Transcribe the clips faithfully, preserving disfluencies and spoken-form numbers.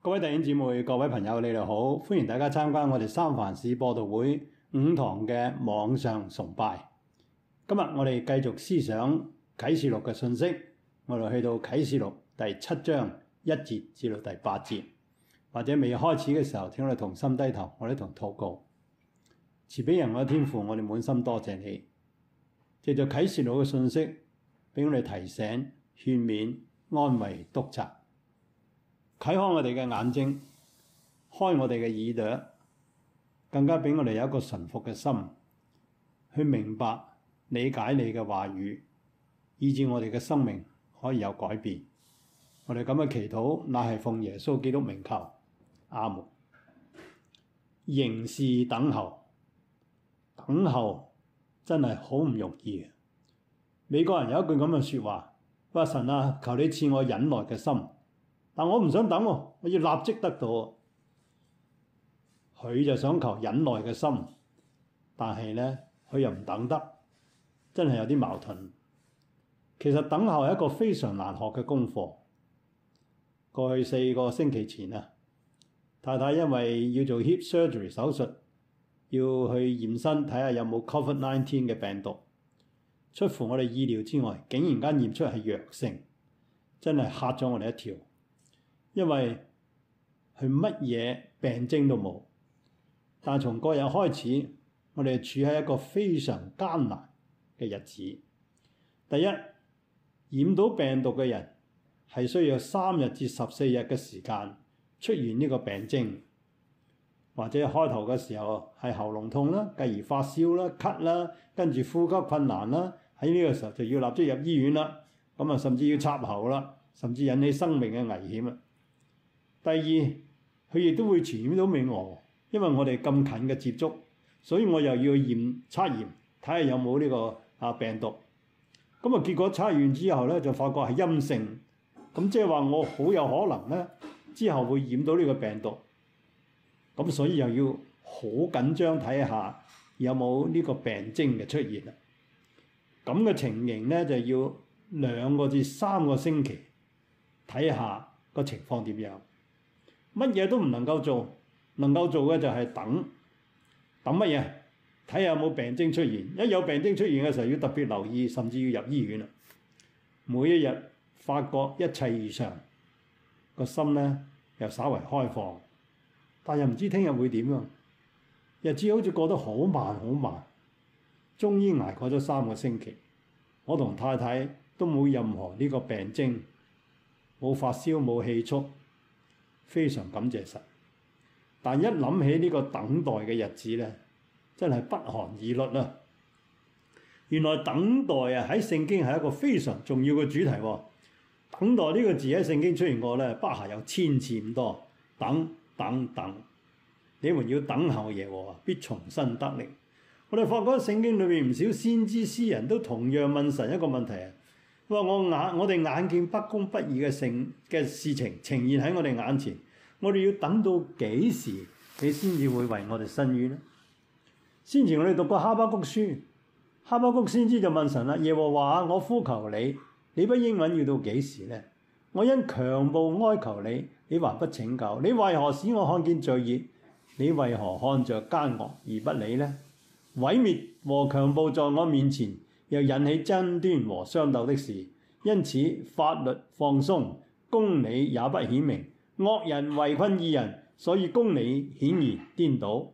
各位弟兄姊妹、各位朋友，你哋好，歡迎大家參加我哋三藩市播道會五堂嘅網上崇拜。今日我哋繼續思想啟示錄嘅信息，我哋去到啟示錄第七章一節至到第八節，或者未開始嘅時候，請我哋同心低頭，我哋同禱告。慈悲人我嘅天父，我哋滿心多謝你，藉着啟示錄嘅信息，俾我哋提醒、勸勉、安慰、督責。啟開我哋嘅眼睛，開我哋嘅耳朵，更加俾我哋有一個順服嘅心，去明白、理解你嘅話語，以致我哋嘅生命可以有改變。我哋咁嘅祈禱，乃係奉耶穌基督名求，阿門。凝視等候，等候真係好唔容易。美國人有一句咁嘅説話：話神啊，求你賜我忍耐嘅心。但我唔想等喎，我要立即得到。佢就想求忍耐嘅心，但係呢，佢又唔等得，真係有啲矛盾。其實等候係一個非常難學嘅功課。過去四個星期前啊，太太因為要做 hip surgery 手術，要去驗身睇下有冇 covid nineteen 嘅病毒，出乎我哋意料之外，竟然間驗出係陽性，真係嚇咗我哋一跳。因為佢乜嘢病徵都冇，但係從嗰日開始，我哋處喺一個非常艱難嘅日子。第一，染到病毒嘅人係需要三日至十四日嘅時間出現呢個病徵，或者開頭嘅時候係喉嚨痛啦，繼而發燒啦、咳啦，跟住呼吸困難啦，喺呢個時候就要立即入醫院啦，咁啊甚至要插喉啦，甚至引起生命嘅危險啊！第二，佢亦都會傳染到俾我，因為我哋咁近嘅接觸，所以我又要驗測驗，睇下有冇呢個啊病毒。咁啊結果測完之後咧，就發覺係陰性，咁即係話我好有可能咧之後會染到呢個病毒。咁所以又要好緊張睇下有冇呢個病徵嘅出現啦。咁嘅情形咧就要兩個至三個星期睇下個情況點樣。乜嘢都唔能夠做，能夠做嘅就係等，等乜嘢？睇下有冇病徵出現。一有病徵出現嘅時候，要特別留意，甚至要入醫院啦。每一日發覺一切異常，個心咧又稍為開放，但又唔知聽日會點啊！日子好似過得好慢好慢，終於捱過咗三個星期，我同太太都冇任何呢個病徵，冇發燒冇氣促。非常感謝神，但一諗起呢個等待嘅日子咧，真係不寒而栗啦。原來等待啊喺聖經係一個非常重要嘅主題喎。等待呢個字喺聖經出現過咧，不下有千次咁多。等等等，你們要等候耶和華，必重新得力。我哋發覺聖經裏面唔少先知詩人都同樣問神一個問題啊。話我眼我哋眼見不公不義嘅性嘅事情呈現喺我哋眼前，我哋要等到幾時你先至會為我哋伸冤呢？先前我哋讀過哈巴谷書，哈巴谷先知就問神啦：耶和華，我呼求你，你不應允要到幾時呢？我因強暴哀求你，你還不拯救？你為何使我看見罪孽？你為何看着奸惡而不理呢？毀滅和強暴在我面前，又引起爭端和相鬥的事，因此法律放鬆，公理也不顯明，惡人圍困義人，所以公理顯然顛倒。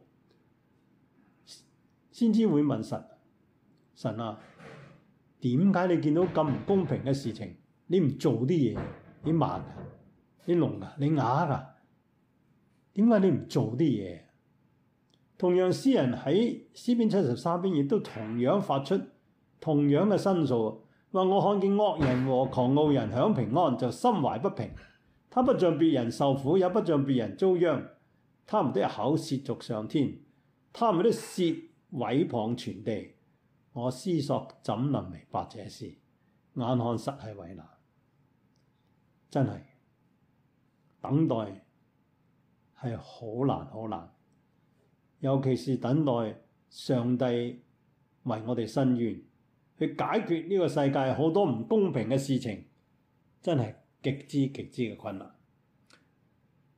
先知會問神：神啊，點解你見到咁唔公平嘅事情，你唔做啲嘢？你盲啊？你聾啊？你啞啊？點解你唔做啲嘢？同樣詩人喺詩篇七十三篇亦都同樣發出同樣嘅申訴，話我看見惡人和狂傲人享平安，就心懷不平。他不像別人受苦，也不像別人遭殃。他們的口褻瀆上天，他們的舌毀謗全地。我思索怎能明白這事？眼看實係為難，真係等待係好難好難，尤其是等待上帝為我哋伸冤。去解決呢個世界好多唔公平嘅事情，真係極之極之嘅困難。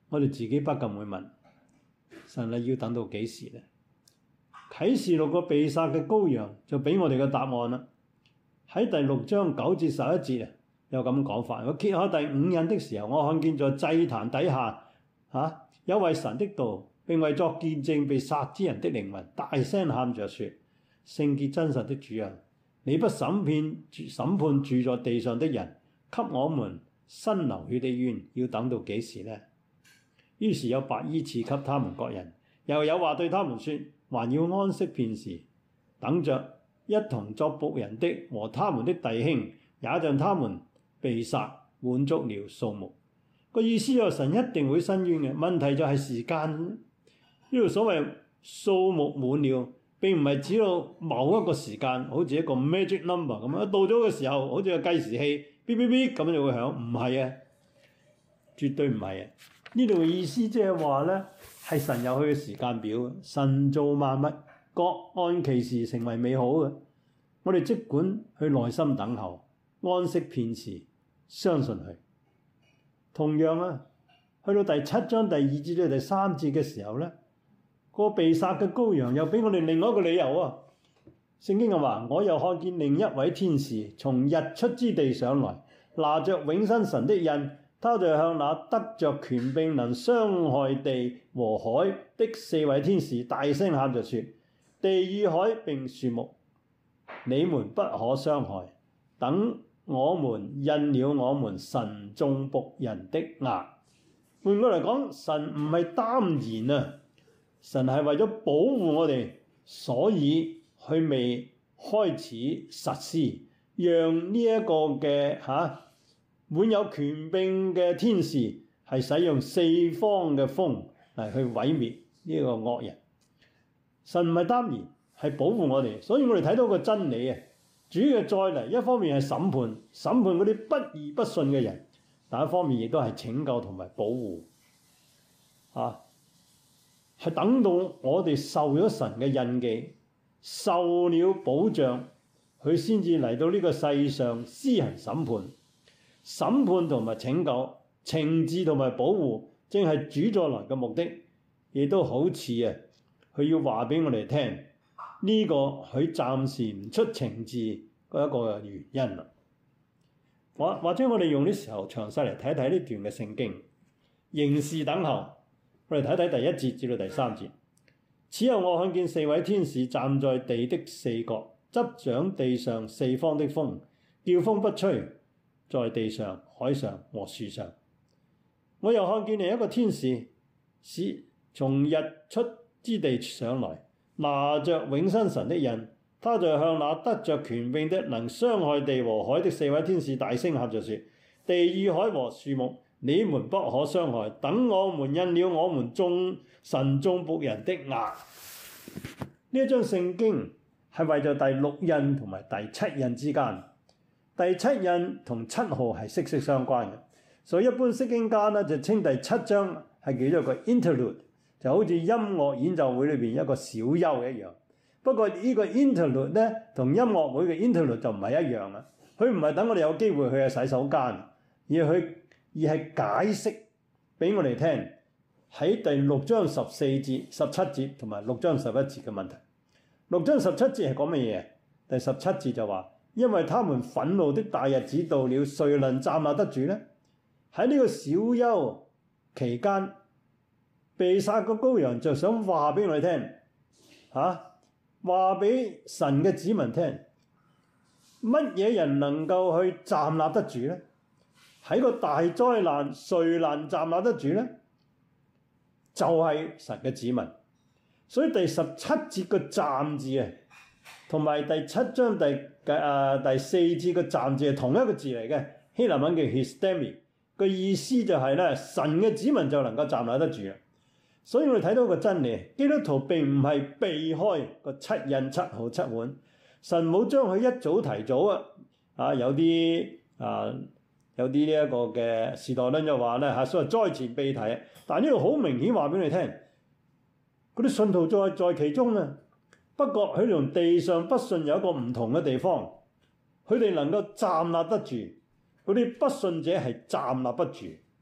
我哋自己不禁會問：神你要等到幾時呢？啟示錄個被殺嘅羔羊就俾我哋嘅答案啦。喺第六章九至十一節啊，有咁講法。我揭開第五印的時候，我看見在祭壇底下嚇、啊、有為神的道並為作見證被殺之人的靈魂，大聲喊着說：聖潔真實的主啊，你不審判審判住在地上的人，給我們伸流血的冤，要等到幾時呢？於是有白衣賜給他們各人，又有話對他們說：還要安息片時，等着一同作僕人的和他們的弟兄，也像他們被殺滿足了數目。個意思係神一定會伸冤嘅，問題就係時間。呢度所謂數目滿了，並唔係指到某一個時間，好似一個 magic number 咁樣，到咗嘅時候，好似個計時器，嗶嗶嗶咁就會響，唔係啊，絕對唔係啊。呢度嘅意思即係話咧，係神有佢嘅時間表，神造萬物，各按其時成為美好嘅。我哋即管去耐心等候，安息片時，相信佢。同樣啊，去到第七章第二節到第三節嘅時候咧，個被殺嘅羔羊又俾我哋另外一個理由啊。聖經嘅話：我又看見另一位天使從日出之地上來，拿着永生神的印，他就向那得着權柄能傷害地和海的四位天使大聲喊着說：地與海並樹木，你們不可傷害，等我們印了我們神眾僕人的額。換過嚟講，神唔係耽延啊，神係為咗保護我哋，所以佢未開始實施，讓呢一個嘅嚇、啊、滿有權柄嘅天使係使用四方嘅風嚟去毀滅呢個惡人。神唔係耽延，係保護我哋，所以我哋睇到個真理啊！主嘅再嚟，一方面係審判，審判嗰啲不義不信嘅人，但一方面亦都係拯救同埋保護。啊，係等到我哋受咗神嘅印記，受了保障，佢先至嚟到呢個世上施行審判。審判同埋拯救、懲治同埋保護，正係主再來嘅目的，亦都好似啊，佢要話俾我哋聽，呢、這個佢暫時唔出懲治嗰一個原因啦。或或者我哋用啲時候詳細嚟睇睇呢段嘅聖經，凝視等候。我哋睇睇第一節至到第三節。此後我看見四位天使站在地的四角，執掌地上四方的風，叫風不吹在地上、海上和樹上。我又看見另一個天使是從日出之地上來，拿着永生神的印，他就向那得着權柄的能傷害地和海的四位天使大聲喊着說：地與海和樹木，你們不可傷害，等我們印了我們眾神眾僕人的額。呢一張聖經係為咗第六印同埋第七印之間，第七印同七號係息息相關嘅，所以一般釋經家呢就稱第七章係叫做個 interlude， 就好似音樂演奏會裏邊一個小休一樣。不過呢個 interlude 呢同音樂會嘅 interlude 就唔係一樣啦，佢唔係等我哋有機會去下洗手間，而去而係解釋俾我哋聽喺第六章十四節、十七節同埋六章十一節嘅問題。六章十七節係講乜嘢？第十七節就話：因為他們憤怒的大日子到了，誰能站立得住呢？喺呢個小休期間，被殺個羔羊就想話俾我哋聽，嚇話俾神嘅子民聽，乜嘢人能夠去站立得住呢？喺個大災難，誰能站立得住呢？就係、是、神嘅子民。所以第十七節個站字啊，同埋第七章第嘅啊第四節個站字係同一個字嚟嘅，希臘文叫 histemi， 個意思就係咧，神嘅子民就能夠站立得住啦。所以我哋睇到個真理，基督徒並唔係避開個七印、七號、七碗，神冇將佢一早提早啊，啊有啲啊。有啲呢一個嘅時代論就話咧嚇，所謂災前被提，但係呢度好明顯話俾你聽，嗰啲信徒在在其中啊。不過佢同地上不信有一個唔同嘅地方，佢哋能夠站立得住，嗰啲不信者係站立不住。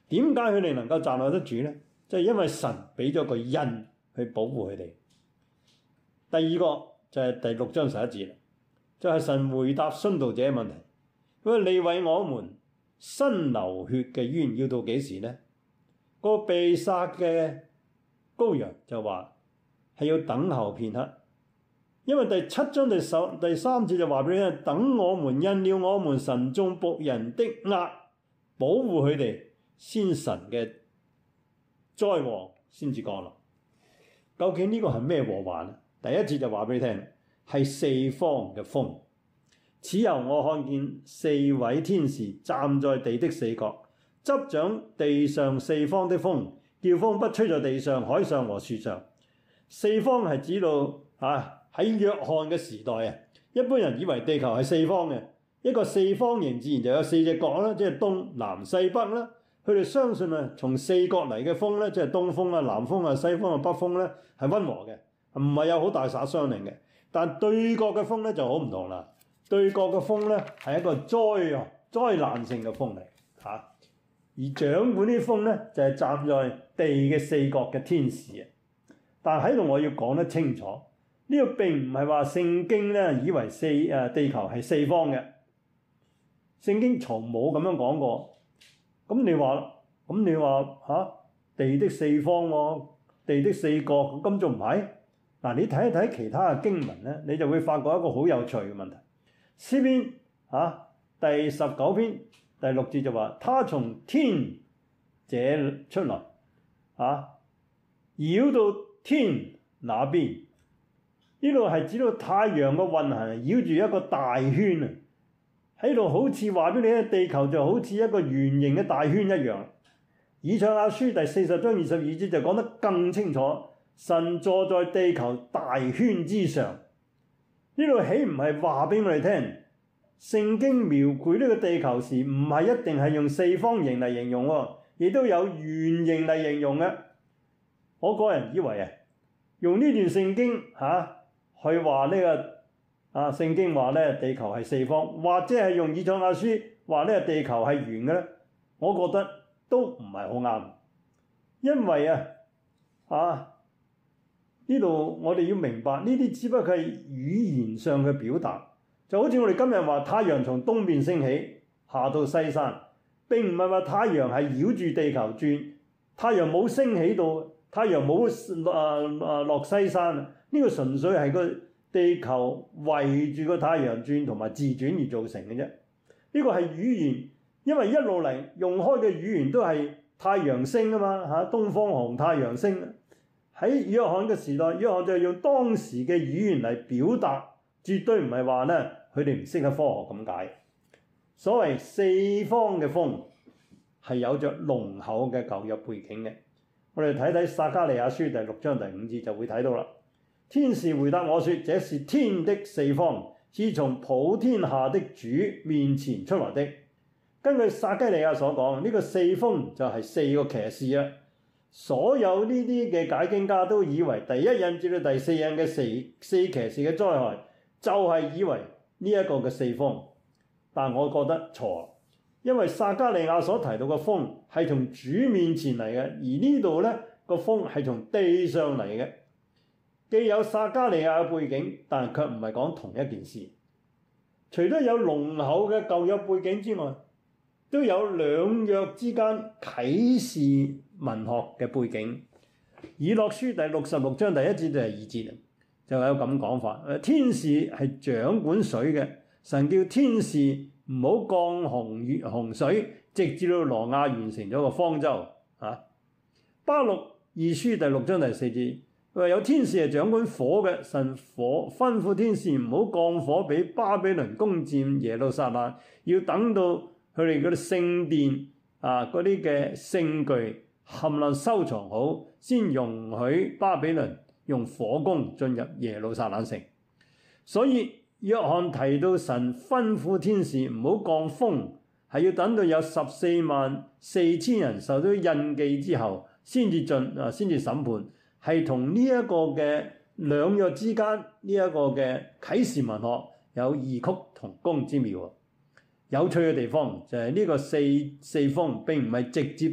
點解佢哋能夠站立得住呢？就係因為神俾咗個印去保護佢哋。第二個就係第六章十一節，就係神回答殉道者嘅問題。佢話：你為我們伸流血嘅冤要到幾時呢？個被殺嘅羔羊就話係要等候片刻，因為第七章第十第三節就話俾你聽：等我們印了我們神眾僕人的額，保護佢哋，先神嘅災禍先至降臨。究竟呢個係咩禍患呢？第一節就話俾你聽，係四方嘅風。此後我看見四位天使站在地的四角，執掌地上四方的風，叫風不吹在地上、海上和樹上。四方係指到啊喺約翰嘅時代啊，一般人以為地球係四方嘅，一個四方形自然就有四隻角啦，即係東南西北啦。佢哋相信啊，從四角嚟嘅風咧，即係東風啊、南風啊、西風啊、北風咧，係溫和嘅，唔係有好大殺傷力嘅。但對角嘅風咧就好唔同啦，對角嘅風咧係一個災啊災難性嘅風嚟嚇、啊，而掌管啲風咧就係、是、站在地嘅四角嘅天使啊。但喺度我要講得清楚，呢、這個並唔係話聖經咧以為四誒、啊、地球係四方嘅，聖經從冇咁樣講過。咁你話，咁你話嚇、啊、地的四方喎、啊，地的四角，咁仲唔係？嗱，你睇一睇其他嘅經文咧，你就會發覺一個好有趣嘅問題。詩篇嚇第十九篇第六節就話：他從天這出來，嚇、啊、繞到天那邊。呢度係指到太陽嘅運行繞住一個大圈啊！喺度好似話俾你聽，地球就好似一個圓形嘅大圈一樣。以賽亞書第四十章二十二節就講得更清楚，神坐在地球大圈之上。呢度豈唔係話俾我哋聽？聖經描繪呢個地球時，唔係一定係用四方形嚟形容喎，亦都有圓形嚟形容嘅。我個人以為啊，用呢段聖經嚇、啊、去話呢個。啊！聖經話咧地球係四方，或者係用以賽亞書話呢個地球係圓嘅咧，我覺得都唔係好啱，因為啊啊呢度我哋要明白呢啲只不過係語言上嘅表達，就好似我哋今日話太陽從東邊升起下到西山，並唔係話太陽係繞住地球轉，太陽冇升起到，太陽冇啊啊落西山，呢、這個純粹係個地球圍住個太陽轉同埋自轉而造成嘅啫。呢個係語言，因為一路嚟用開嘅語言都係太陽星啊嘛嚇，東方紅太陽星。喺約翰嘅時代，約翰就用當時嘅語言嚟表達，絕對唔係話咧佢哋唔識得科學咁解。所謂四方嘅風係有着濃厚嘅舊約背景嘅。我哋睇睇撒迦利亞書第六章第五節就會睇到啦。天使回答我說：這是天的四方，是從普天下的主面前出來的。根據撒迦利亞所講，呢、這個四風就係四個騎士啊。所有呢啲嘅解經家都以為第一印至到第四印嘅四四騎士嘅災害，就係、是、以為呢一個嘅四風。但我覺得錯，因為撒迦利亞所提到嘅風係從主面前嚟嘅，而呢度呢個風係從地上嚟嘅。既有撒迦利亞嘅背景，但卻唔係講同一件事。除咗有濃厚嘅舊約背景之外，都有兩約之間啟示文學嘅背景。以諾書第六十六章第一節到第二節就有咁講法：天使係掌管水嘅，神叫天使唔好降洪雨洪水，直至到挪亞完成咗個方舟。啊，巴錄二書第六章第四節。佢話有天使係掌管火嘅，神火吩咐天使唔好降火俾巴比倫攻佔耶路撒冷，要等到佢哋嗰啲聖殿啊嗰啲嘅聖具冚唪唥收藏好，先容許巴比倫用火攻進入耶路撒冷城。所以約翰提到神吩咐天使唔好降風，係要等到有十四萬四千人受到印記之後，先至進啊，先至審判。係同呢一個嘅兩約之間呢一個嘅啟示文學有異曲同工之妙。有趣嘅地方就係呢個四四風並唔係直接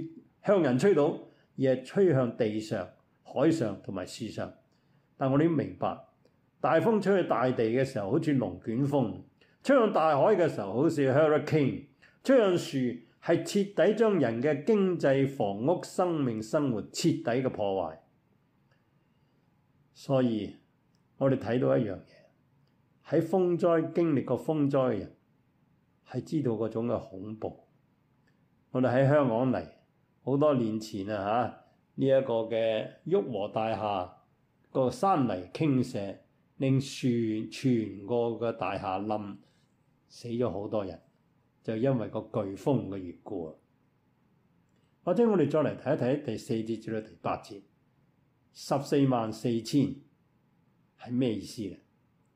向人吹到，而係吹向地上、海上同埋樹上。但我哋要明白，大風吹去大地嘅時候，好似龍捲風；吹向大海嘅時候，好似 hurricane；吹向樹係徹底將人嘅經濟、房屋、生命、生活徹底嘅破壞。所以我哋睇到一樣嘢，喺風災經歷過風災嘅人係知道嗰種嘅恐怖。我哋喺香港嚟好多年前啊嚇，呢、這、一個嘅旭龢大廈個山泥傾瀉，令全全個嘅大廈冧，死咗好多人，就因為個颶風嘅緣故啊。或者我哋再嚟睇一睇第四節至到第八節，十四萬四千係咩意思咧？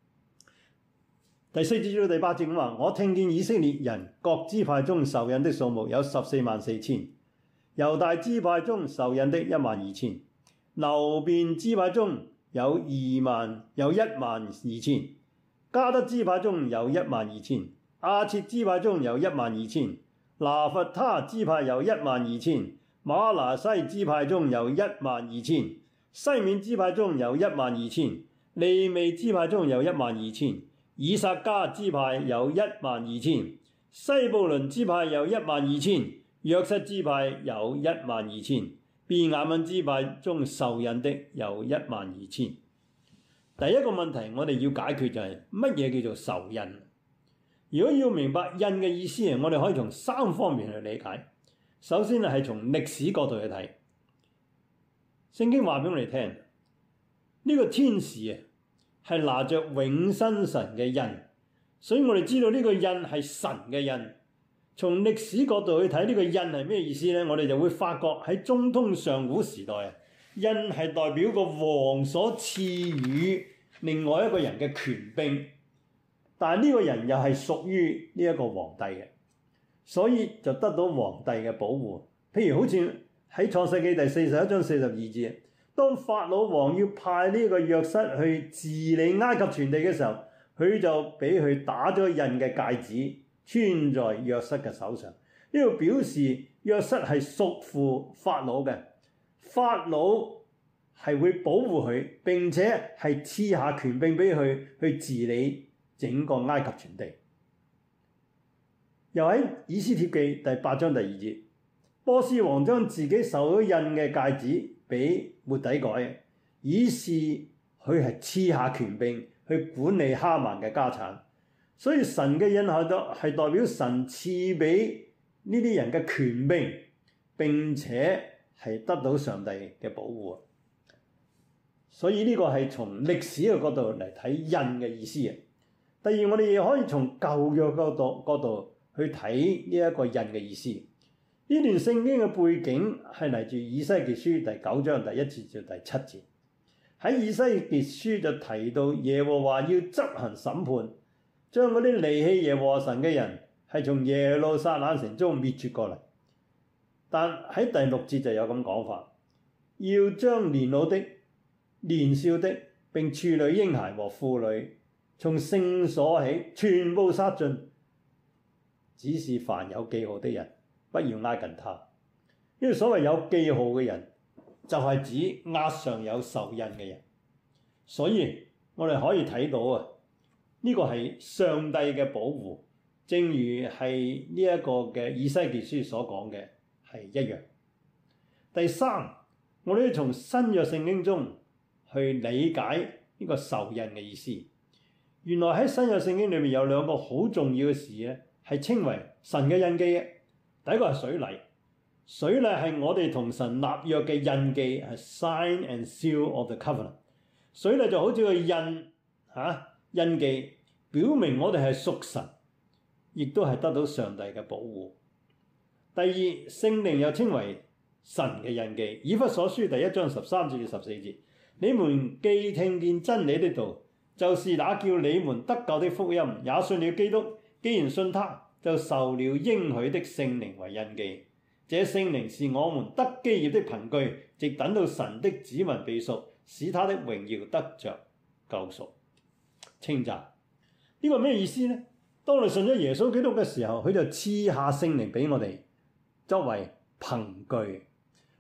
第四節至到第八節咁話，我聽見以色列人各支派中受印的數目有十四萬四千，猶大支派中受印的一萬二千，流便支派中有二萬有一萬二千，迦得支派中有一萬二千，亞設支派中有一萬二千，拿弗他支派有一萬二千，瑪拿西支派中有一萬二千，西面支派中有一萬二千，利未支派中有一萬二千，以撒迦支派有一萬二千，西布倫支派有一萬二千，約瑟支派有一萬二千，便雅憫支派中受印的有一萬二千。第一個問題我哋要解決就係乜嘢叫做受印？如果要明白印嘅意思，我哋可以從三方面去理解。首先係從歷史角度去睇，聖經話俾我哋聽，呢個天使啊係拿着永生神嘅印，所以我哋知道呢個印係神嘅印。從歷史角度去睇呢個印係咩意思呢？我哋就會發覺喺中通上古時代啊，印係代表個王所賜予另外一個人嘅權柄，但係呢個人又係屬於呢一個皇帝嘅，所以就得到皇帝嘅保護。譬如好似喺創世記第四十一章四十二節，當法老王要派呢個約瑟去治理埃及全地嘅時候，佢就俾佢打咗印嘅戒指穿在約瑟嘅手上，呢個表示約瑟係屬乎法老嘅，法老係會保護佢，並且係賜下權柄俾佢去治理整個埃及全地。又喺以斯帖記第八章第二節，波斯王將自己受咗印嘅戒指俾末底改，以示佢係賜下權柄去管理哈曼嘅家產。所以神嘅印係代表神賜俾呢啲人嘅權柄，並且係得到上帝嘅保護。所以呢個係從歷史嘅角度嚟睇印嘅意思。第二，我哋亦可以從舊約角度角度去睇呢一個印嘅意思。呢段聖經嘅背景係嚟自以西結書第九章第一節至第七節。喺以西結書就提到耶和華要執行審判，將嗰啲離棄耶和華神嘅人係從耶路撒冷城中滅絕過嚟。但喺第六節就有咁講法，要將年老的、年少的並處女嬰孩和婦女從聖所起全部殺盡，只是凡有記號的人不要挨近他。呢個所謂有記號嘅人就係指額上有受印嘅人。所以我哋可以睇到啊，呢個係上帝嘅保護，正如係呢一個嘅以西結書所講嘅係一樣。第三，我哋要從新約聖經中去理解呢個受印嘅意思。原來喺新約聖經裏面有兩個好重要嘅事咧，係稱為神嘅印記嘅。第一個係水禮，水禮係我哋同神立約嘅印記，係 sign and seal of the covenant。水禮就好似個印嚇、啊、印記，表明我哋係屬神，亦都係得到上帝嘅保護。第二，聖靈又稱為神嘅印記。以弗所書第一章十三至十四節，你們既聽見真理的道，就是那叫你們得救的福音，也信了基督。既然信他，就受了應許的聖靈為印記。這聖靈是我們得基業的憑據，直等到神的子民被贖，使他的榮耀得着救贖。稱讚呢個咩意思呢？當你信咗耶穌基督嘅時候，佢就賜下聖靈俾我哋作為憑據，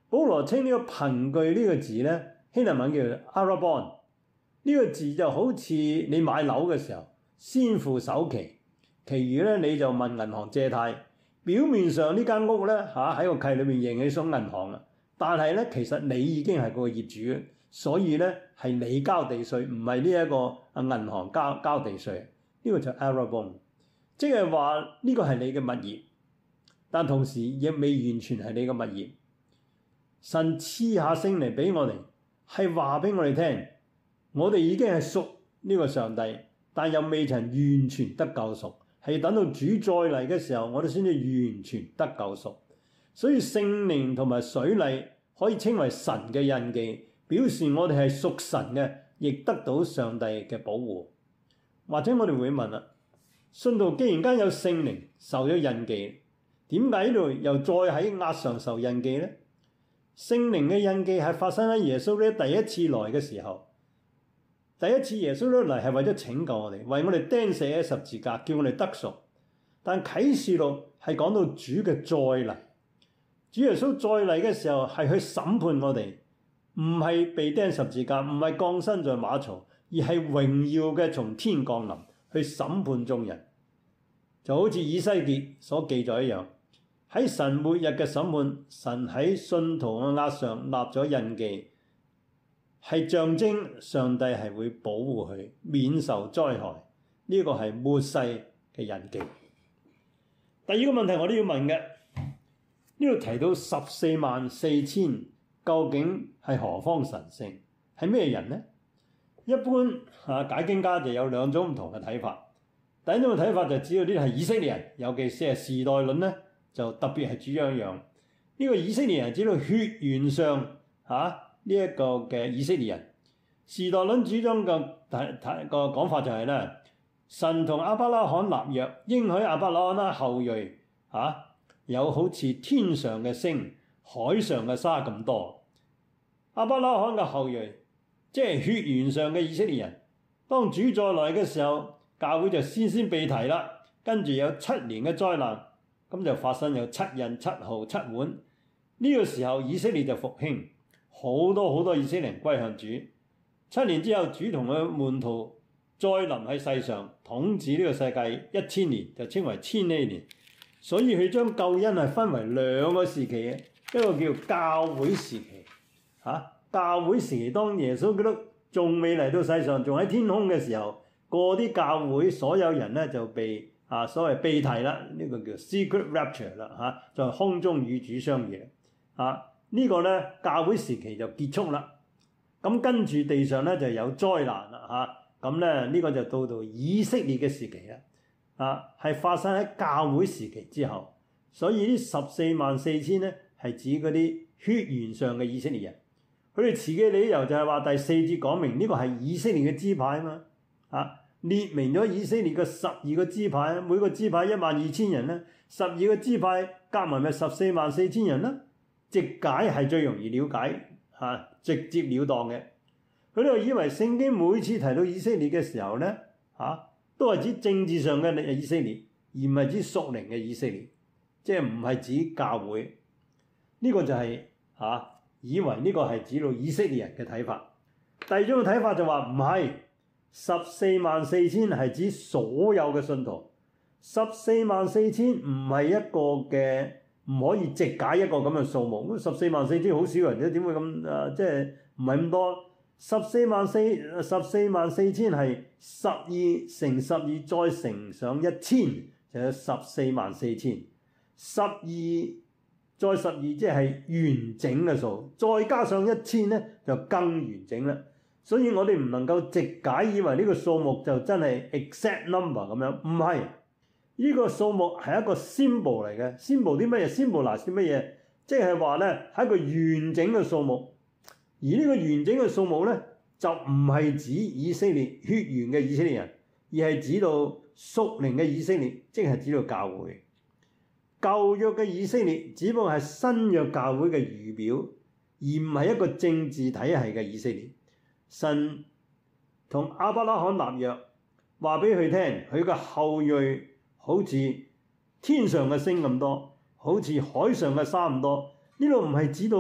保羅稱呢個憑據呢個字咧，希臘文叫做 arabon， 呢個字就好似你買樓嘅時候先付首期，其餘咧你就問銀行借貸。表面上呢間屋咧嚇喺個契裏面認起屬銀行啦，但係咧其實你已經係個業主，所以咧係你交地稅，唔係呢一個啊銀行交交地稅。呢個就 arabon， 即係話呢個係你嘅物業，但同時亦未完全係你嘅物業。神賜下聖靈俾我哋，係話俾我哋聽，我哋已經係屬呢個上帝，但又未曾完全得救贖。係等到主再嚟嘅時候，我哋先至完全得救贖。所以聖靈同埋水禮可以稱為神嘅印記，表示我哋係屬神嘅，亦得到上帝嘅保護。或者我哋會問啦，信徒既然間有聖靈受咗印記，點解呢度又再喺額上受印記呢？聖靈嘅印記係發生喺耶穌咧第一次來嘅時候。第一次耶穌咧嚟係為咗拯救我哋，為我哋釘死喺十字架，叫我哋得贖。但啟示錄係講到主嘅再嚟，主耶穌再嚟嘅時候係去審判我哋，唔係被釘十字架，唔係降生在馬槽，而係榮耀嘅從天降臨去審判眾人。就好似以西結所記載一樣，喺神末日嘅審判，神喺信徒嘅額上立咗印記。係象徵上帝係會保護佢免受災害，呢、這個係末世嘅印記。第二個問題我都要問嘅，呢度提到十四萬四千，究竟係何方神聖？係咩人呢？一般啊解經家就有兩種唔同嘅睇法。第一種嘅睇法就指到呢啲係以色列人，尤其是係時代論咧，就特別係主張一樣。呢、這個以色列人指到血緣上嚇。啊呢一個嘅以色列人，時代論主張嘅睇睇個講法就係、是、咧，神同亞伯拉罕立約，應許亞伯拉罕啦後裔嚇、啊、有好似天上嘅星、海上嘅沙咁多。亞伯拉罕嘅後裔即係血緣上嘅以色列人。當主再來嘅時候，教會就先先被提啦，跟住有七年嘅災難，咁就發生有七印、七號、七碗。呢、這個時候以色列就復興。好多好多以色列人歸向主，七年之後，主同佢門徒再臨喺世上統治呢個世界一千年，就稱為千禧年。所以佢將救恩係分為兩個時期嘅，一個叫教會時期，嚇、啊、教會時期當耶穌基督仲未嚟到世上，仲喺天空嘅時候，嗰啲教會所有人咧就被啊所謂被提啦，呢、這個叫 secret rapture 啦，嚇、啊，在空中與主相遇，嚇、啊。呢個咧教會時期就結束啦，咁跟住地上咧就有災難啦嚇，咁咧呢個就到到以色列嘅時期啦，啊係發生喺教會時期之後，所以呢十四萬四千咧係指嗰啲血緣上嘅以色列人，佢哋持嘅理由就係話第四節講明呢個係以色列嘅支派啊嘛，啊列明咗以色列嘅十二個支派，每個支派一萬二千人咧，十二個支派加埋咪十四萬四千人啦。直解係最容易了解嚇、啊，直接了當嘅。佢哋就以為聖經每次提到以色列嘅時候咧嚇、啊，都係指政治上嘅以色列，而唔係指屬靈嘅以色列，即係唔係指教會。呢、這個就係、是、嚇、啊，以為呢個係指到以色列人嘅睇法。第二種嘅睇法就話唔係，十四萬四千係指所有嘅信徒，十四萬四千唔係一個嘅。唔可以直解一個咁嘅數目，咁十四萬四千好少人啫，點會咁誒、呃？即係唔係咁多？十四萬四十四萬四千係十二乘十二再乘上一千，就有十四萬四千。十二再十二即係完整嘅數，再加上一千咧就更完整啦。所以我哋唔能夠直解，以為呢個數目就真係 exact number 咁樣，唔係。呢個數目係一個 symbol 嚟嘅 symbol 啲乜嘢 symbolize 啲乜嘢？即係話咧係一個完整嘅數目，而呢個完整嘅數目咧就唔係指以色列血緣嘅以色列人，而係指到屬靈嘅以色列，即係指到教會。舊約嘅以色列只不過係新約教會嘅預表，而唔係一個政治體系嘅以色列。神同亞伯拉罕立約，話俾佢聽，佢嘅後裔。好似天上嘅星咁多，好似海上嘅沙咁多。呢度唔係指到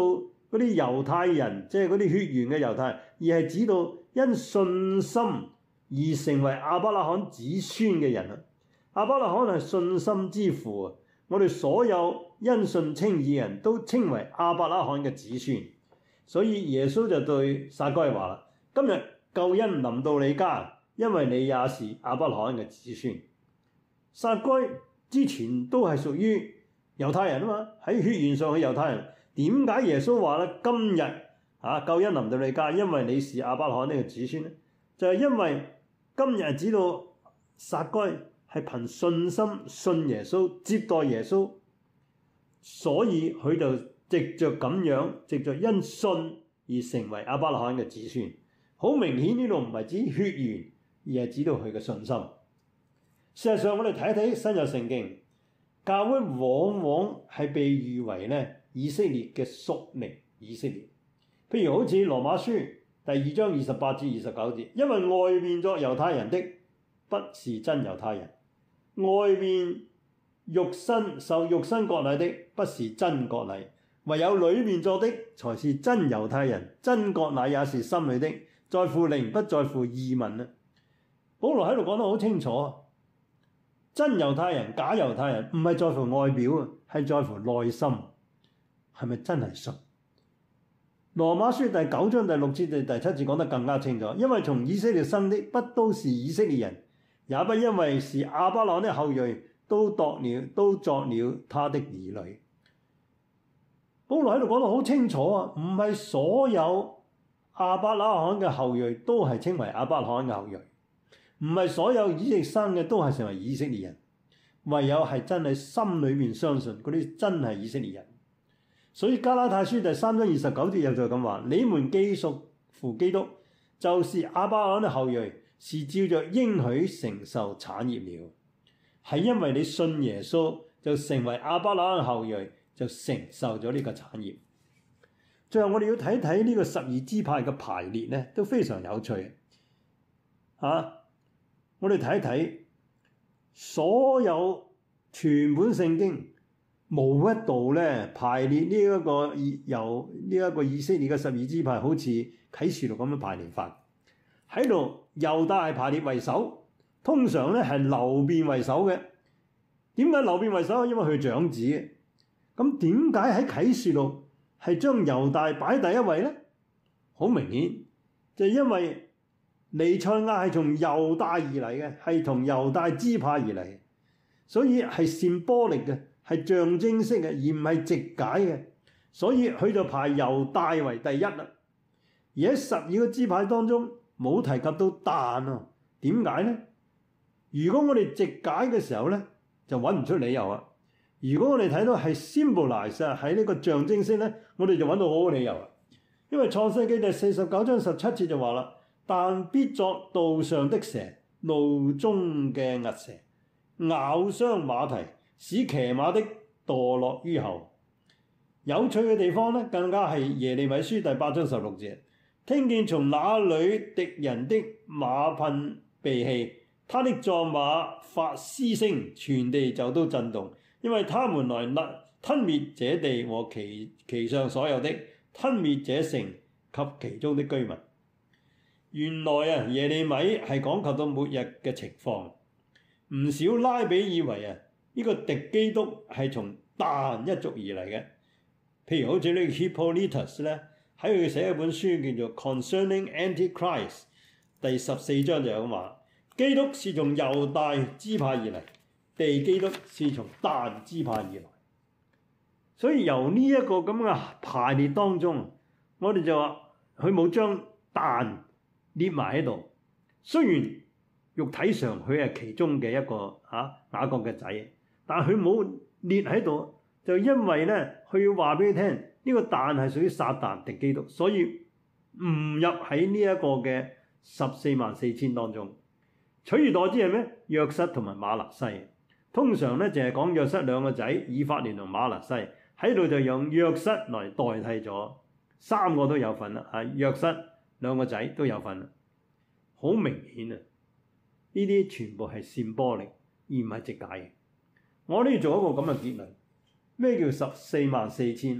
嗰啲猶太人，即係嗰啲血緣嘅猶太人，而係指到因信心而成為亞伯拉罕子孫嘅人啊！亞伯拉罕係信心之父啊！我哋所有因信稱義嘅人都稱為亞伯拉罕嘅子孫，所以耶穌就對撒該話啦：今日救恩臨到你家，因為你也是亞伯拉罕嘅子孫。撒該之前都係屬於猶太人啊嘛，喺血緣上嘅猶太人。點解耶穌話咧今日啊救恩臨到你家，因為你是亞伯拉罕呢個子孫咧？就係、是、因為今日指到撒該係憑信心信耶穌、接待耶穌，所以佢就藉着咁樣，藉着因信而成為亞伯拉罕嘅子孫。好明顯呢度唔係指血緣，而係指到佢嘅信心。事實上，我哋睇一睇新約聖經，教會往往係被譽為咧以色列嘅屬靈以色列。譬如好似羅馬書第二章二十八至二十九節，因為外面作猶太人的不是真猶太人，外面肉身受肉身割禮的不是真割禮，唯有裏面作的才是真猶太人。真割禮也是心裏的，在乎靈不在乎儀文啊！保羅喺度講得好清楚，真猶太人、假猶太人唔係在乎外表啊，係在乎內心，係咪真係信？羅馬書第九章第六節至第七節講得更加清楚，因為從以色列生的不都是以色列人，也不因為是亞伯拉罕的後裔，都作了都作了他的兒女。保羅喺度講得好清楚啊，唔係所有亞伯拉罕嘅後裔都係稱為亞伯拉罕嘅後裔，唔係所有以色列生嘅都係成為以色列人，唯有係真係心裏面相信嗰啲真係以色列人。所以加拉太書第三章二十九節又再咁話：你們既屬乎基督，就是亞伯拉罕的後裔，是照着應許承受產業了。係因為你信耶穌，就成為亞伯拉罕後裔，就承受咗呢個產業。最後我哋要睇睇呢個十二支派嘅排列咧，都非常有趣。嚇、啊，我哋睇一睇所有全本聖經。冇一度咧排列呢、這、一個由呢一個以色列嘅十二支派，好似啟示錄咁樣排列法。喺度猶大係排列為首，通常咧係流便為首嘅。點解流便為首？因為佢係長子嘅。咁點解喺啟示錄係將猶大擺第一位咧？好明顯，就係、因為彌賽亞係從猶大而嚟嘅，係從猶大支派而嚟，所以係symbolic嘅。係象徵式嘅，而唔係直解嘅，所以佢就排猶大為第一啦。而喺十二個支派當中冇提及到但啊，點解呢？如果我哋直解嘅時候咧，就揾唔出理由啊。如果我哋睇到係 symbolize 啊，喺呢個象徵式咧，我哋就揾到好好理由啊。因為創世記第四十九章十七節就話啦：但必作道上的蛇，路中嘅惡蛇，咬傷馬蹄，使騎馬的墮落於後。有趣嘅地方咧，更加係耶利米書第八章十六節，聽見從那裏敵人的馬匹被棄，他的壯馬發嘶聲，全地就都震動，因為他們來勒吞滅這地和其其上所有的，吞滅這城及其中的居民。原來啊，耶利米係講及到末日嘅情況，唔少拉比以為啊，呢個敵基督係從但一族而嚟嘅，譬如好似呢個 Hippolytus 咧，喺佢寫一本書叫做《Concerning Antichrist》第十四章就咁話：基督是從猶大支派而嚟，地基督是從但支派而來。所以由呢一個咁嘅排列當中，我哋就話佢冇將但列埋喺度，雖然肉體上佢係其中嘅一個啊雅各嘅仔。但係佢冇列喺度，就因為咧，佢要話俾你聽，呢、這個但係屬於撒但敵基督，所以唔入喺呢一個嘅十四萬四千當中。取而代之係咩？約瑟同埋瑪拿西。通常咧淨係講約瑟兩個仔，以法蓮同瑪拿西，喺度就用約瑟來代替咗，三個都有份啦。啊，約瑟兩個仔都有份啦，好明顯啊！呢啲全部係symbolic，而唔係直解嘅。我都要做一個咁嘅結論，咩叫十四萬四千咧？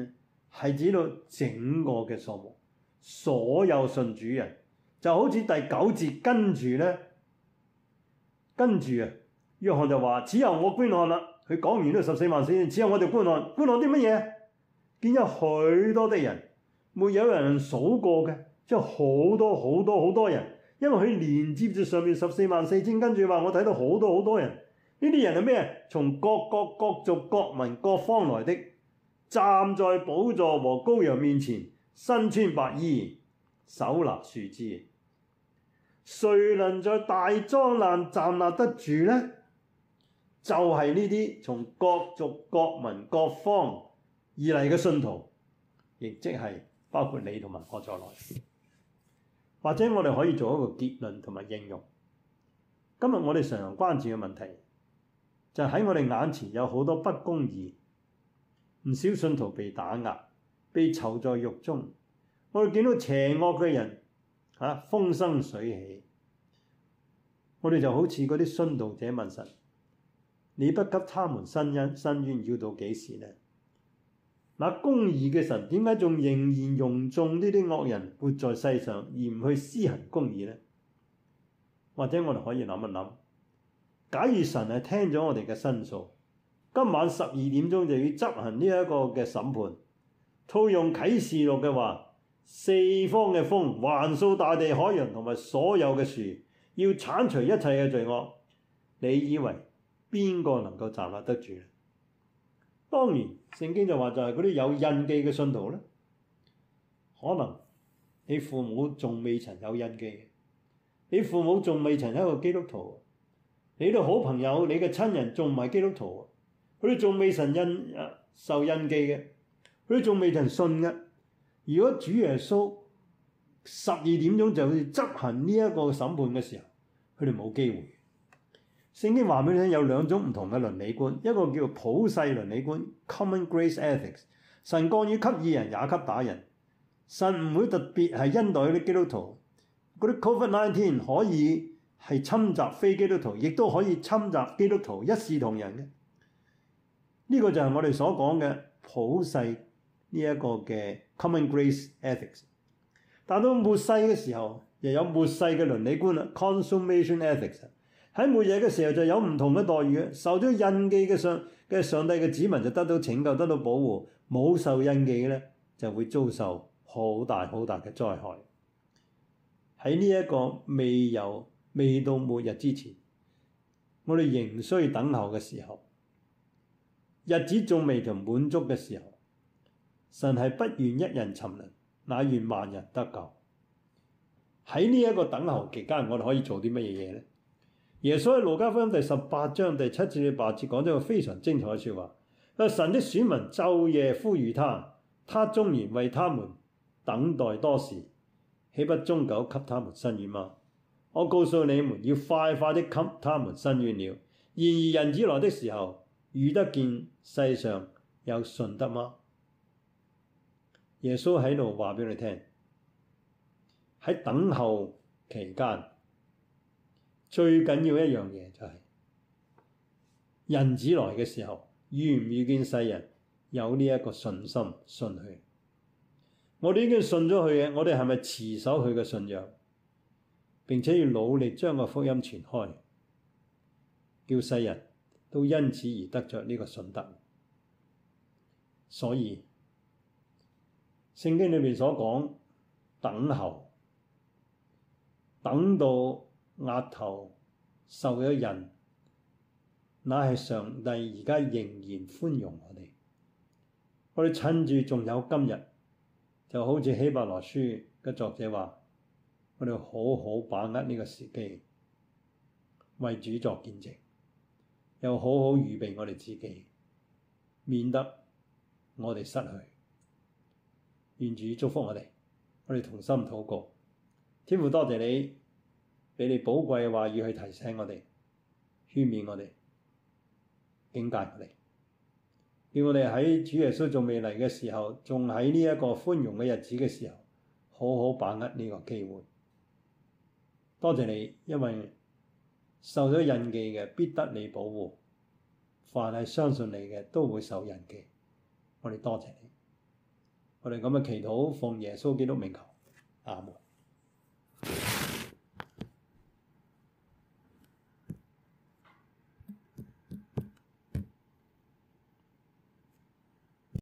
係指到整個嘅數目，所有信主人，就好似第九節跟住咧，跟住啊，約翰就話：只有我觀看啦。佢講完呢十四萬四千，只有我哋觀看，觀看啲乜嘢？見有許多的人，沒有人數過嘅，即係好多好多好多人。因為佢連接住上面十四萬四千，跟住話我睇到好多好多人。呢啲人係咩？從各國各族各民各方來的，站在寶座和羔羊面前，身穿白衣，手拿樹枝。誰能在大災難站立得住呢？就係呢啲從各族各民各方而嚟嘅信徒，亦即係包括你同埋我在內。或者我哋可以做一個結論同埋應用。今日我哋常常關注嘅問題，就係喺我哋眼前有好多不公義，唔少信徒被打壓，被囚在獄中。我哋見到邪惡嘅人嚇、啊、風生水起，我哋就好似嗰啲殉道者問神：你不給他們伸冤，伸冤要到幾時呢？那公義嘅神點解仲仍然容縱呢啲惡人活在世上，而唔去施行公義呢？或者我哋可以諗一諗，假如神係聽咗我哋嘅申訴，今晚十二點鐘就要執行呢一個嘅審判。套用啟示錄嘅話，四方嘅風橫掃大地海洋同埋所有嘅樹，要剷除一切嘅罪惡。你以為邊個能夠站立得住呢？當然，聖經就話就係嗰啲有印記嘅信徒咧。可能你父母仲未曾有印記，你父母仲未曾係一個基督徒，你啲好朋友、你嘅親人仲唔係基督徒，佢哋仲未曾印啊受印記嘅，佢哋仲未曾信嘅。如果主耶穌十二點鐘就去執行呢一個審判嘅時候，佢哋冇機會。聖經話俾你聽，有兩種唔同嘅倫理觀，一個叫普世倫理觀 （Common Grace Ethics），神降雨給義人也給打人，神唔會特別係恩待啲基督徒。嗰啲 Covid 十九 可以係侵襲非基督徒，亦都可以侵襲基督徒，一視同仁嘅。呢、這個就係我哋所講嘅普世呢一個嘅 Common Grace Ethics。但到末世嘅時候，又有末世嘅倫理觀啦 （Consummation Ethics）。喺末日嘅時候就有唔同嘅待遇，受咗印記嘅上嘅上帝嘅子民就得到拯救，得到保護；冇受印記嘅咧就會遭受好大好大嘅災害。喺呢一個未有未到末日之前，我哋仍需等候嘅時候，日子仲未曾滿足嘅時候，神係不願一人沉淪，乃願萬人得救。喺呢一個等候期間，我哋可以做啲乜嘢嘢咧？耶穌喺路加福音第十八章第七至八節講咗個非常精彩嘅説話，佢話神的選民晝夜呼籲他，他縱然為他們等待多時，豈不終久給他們伸冤嗎？我告訴你們，要快快的給他們伸冤了。然而人子來的時候，遇得見世上有信德嗎？耶穌喺度話俾你聽，喺等候期間，最緊要一樣嘢就係、是、人子來嘅時候，遇唔遇見世人有呢一個信心信佢？我哋已經信咗佢嘅，我哋係咪持守佢嘅信仰，並且要努力將個福音傳開，叫世人都因此而得着呢個信德？所以聖經裏面所講等候，等到額頭受咗印，乃係上帝而家仍然寬容我哋。我哋趁住仲有今日，就好似希伯來書嘅作者話，我哋好好把握呢個時機，為主作見證，又好好預備我哋自己，免得我哋失去。願主祝福我哋，我哋同心禱告。天父，多謝你俾你寶貴嘅話語去提醒我哋，勸勉我哋，警戒我哋，叫我哋喺主耶穌仲未嚟嘅時候，仲喺呢一個寬容嘅日子嘅時候，好好把握呢個機會。多謝你，因為受咗印記嘅必得你保護，凡係相信你嘅都會受印記。我哋多謝你。 我哋咁嘅祈禱，奉耶穌基督名求，阿門。